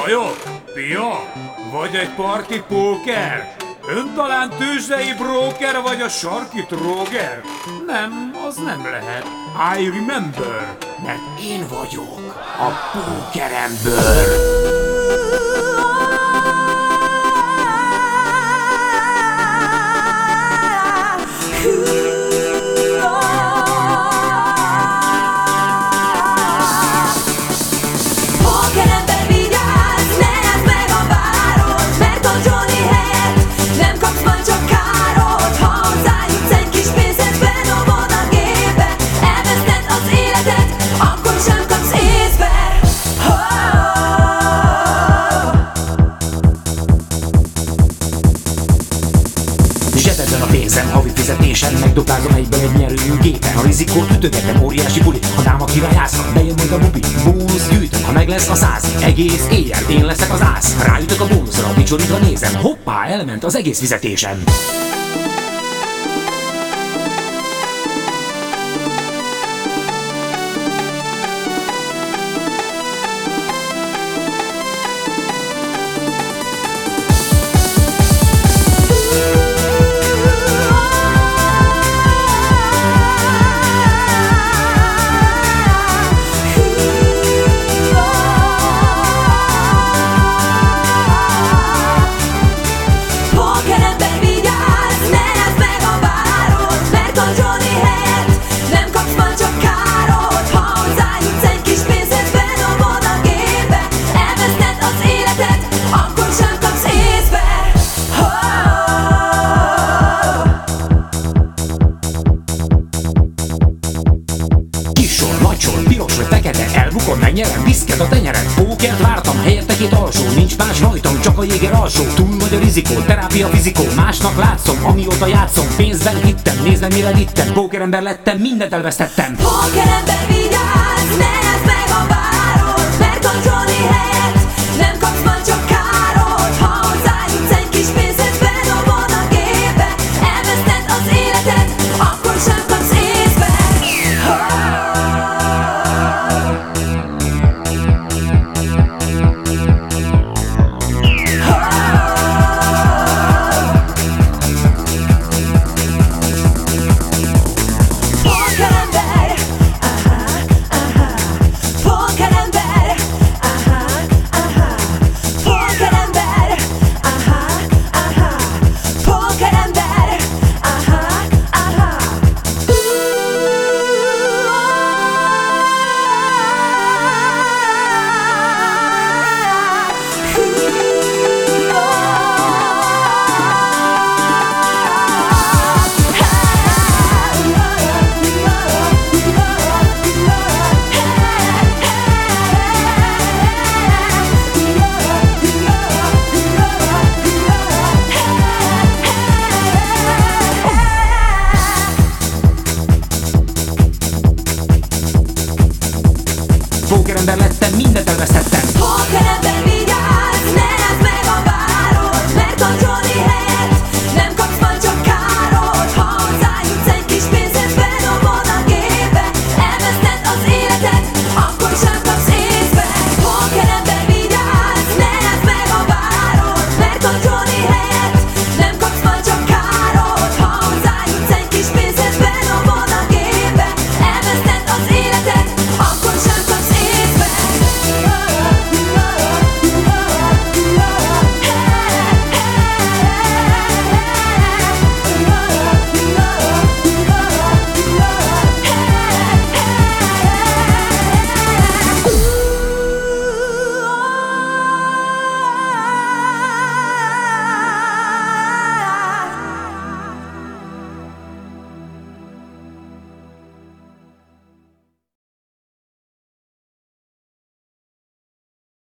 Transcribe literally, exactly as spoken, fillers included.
Csajok, pia, vagy egy parti póker? Ön talán tőzsdei bróker, vagy a sarki tróger? Nem, az nem lehet. I remember, mert én vagyok a pókerember. Zsebedben a pénzem, havi fizetésen megduplázom egyből egy nyerő gépen. A rizikót ütögetem, óriási buli, ha dáma királyásznak, de jön majd a bubi. Bónusz gyűjtök, ha meg lesz a száz, egész éjjel én leszek az ász. Ráütök a bónuszra, dicsorítva nézem, hoppá, elment az egész fizetésem. Piros vagy fekete, elbukom, megnyerem, viszket a tenyeret. Pókert vártam, helyette két alsó, nincs más rajtam, csak a jéger alsó. Túl vagy a rizikó, terápia fizikó, másnak látszom, amióta játszom. Pénzben hittem, nézd meg mire vittem, pókerember lettem, mindent elvesztettem. Pókerember, vigyázz, ne ezd meg a bárót, mert a Johnny helyett nem kapsz majd csak károt. Ha hozzájutsz egy kis pénzhez, bedobod a gépbe, elveszted az életed, akkor sem kapsz észbe. Pókerember lettem, mindent elvesztettem. Pókerember, vigyázz, ne ezd meg a bárót, mert a Johnny helyett nem kapsz majd csak károt. Ha hozzájutsz egy kis pénzhez, bedobod a gépbe, elveszted az életed, akkor sem kapsz észbe. Pókerember, vigyázz, ne ezd meg a bárót, mert a Johnny helyett nem kapsz majd csak károt. Ha hozzájutsz egy kis pénzhez, bedobod a gépbe, elveszted az életed, akkor sem